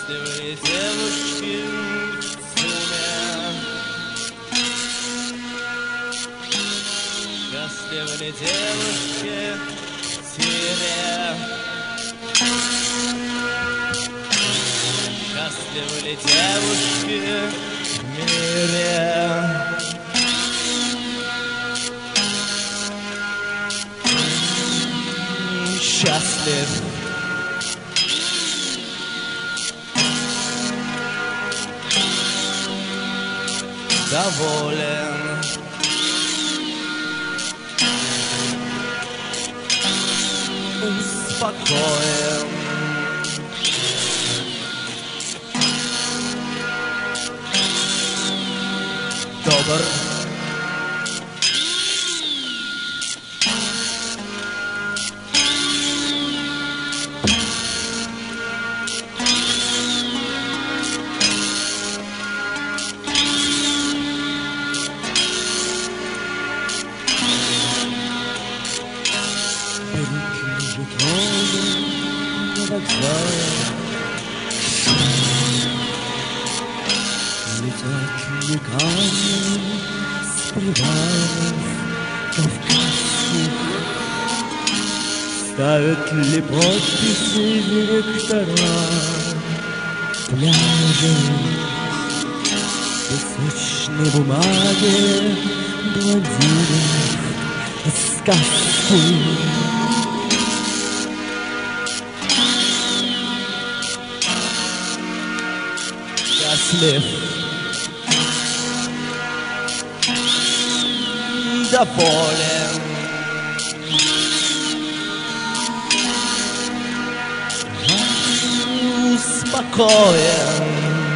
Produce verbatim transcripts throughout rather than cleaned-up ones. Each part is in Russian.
Счастливые девушки в тюрьме, счастливые девушки в тире, счастливые девушки в мире. Счастлив, доволен, успокоен, добр, летят веками с привалов кавказских, ставят ли подписи директора пляжей, песочной бумаги блондинов из сказки. Счастлив, доволен, успокоен,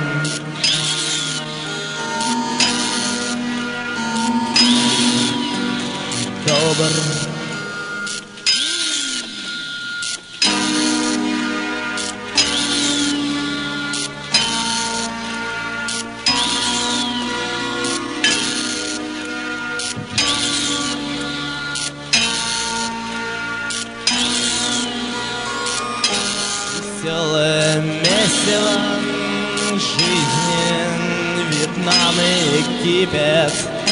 добр, веселое месиво жизни, Вьетнам и Египет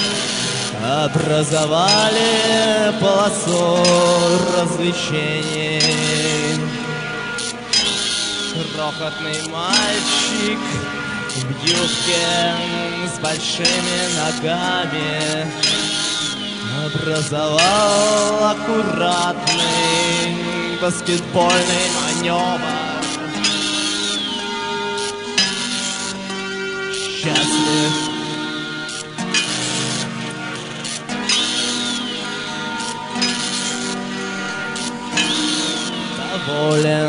образовали полосу развлечений. Крохотный мальчик в юбке с большими ногами образовал аккуратный баскетбольный маневр. Счастлив, доволен,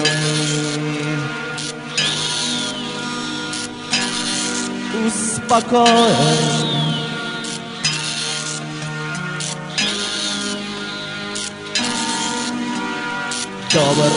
успокоен, добр,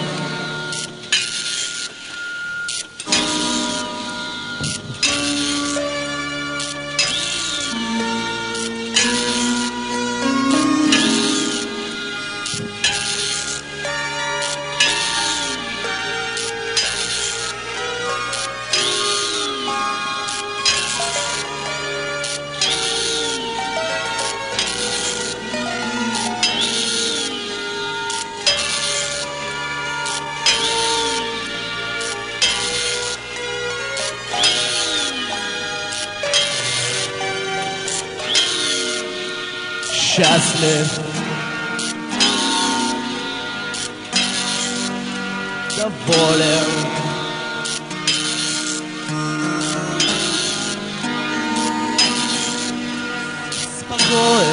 счастлив, доволен, спокоен,